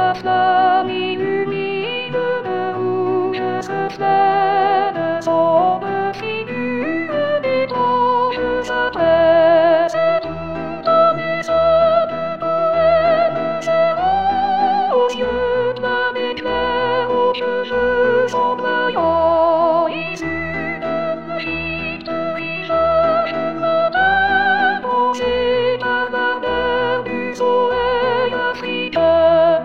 la flamme illumine où je se flâne, sombre figure d'étrange s'apresse, tout dans mes âmes poèmes chers aux yeux pleins d'éclairs, aux cheveux chambroyants, issus de l'Égypte, visage lointain, rongé par l'ardeur du soleil africain.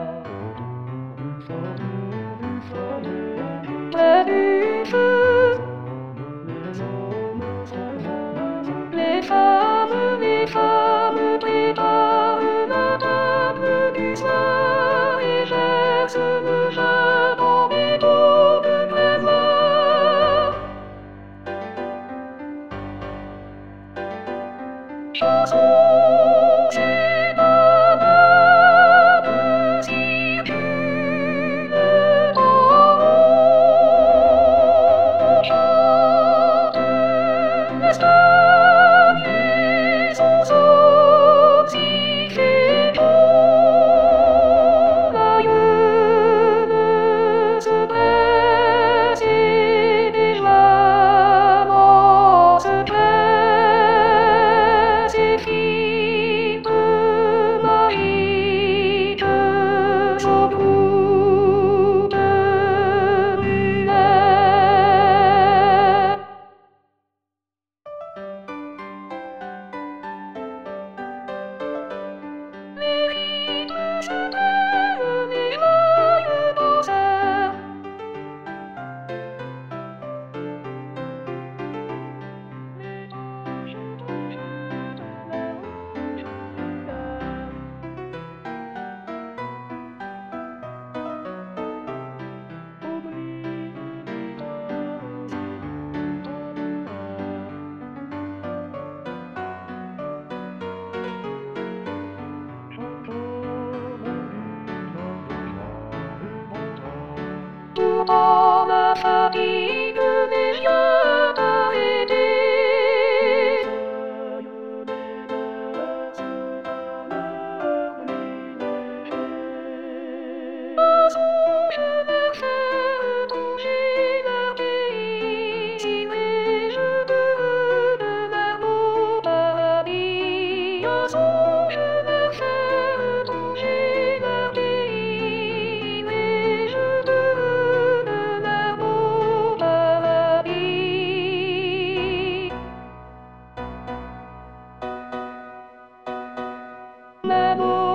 Près du feu, les femmes préparent la table du soir et versent le vin dans des pots de pleuvoir. Chansons et ballades circulent dans l'eau, chante l'Espagne et son sol si fécond. L'aïeul se presse et des joiements se pressent et filent laïque au bout de mulet. Les rythmes se prennent, les joyeux concerts. Dans la fatigue, les yeux arrêtés. Un songe leur fait toucher leur pays, les cheveux de leur beau paradis. Un songe leur fait toucher leur pays, les cheveux de leur beau paradis. Même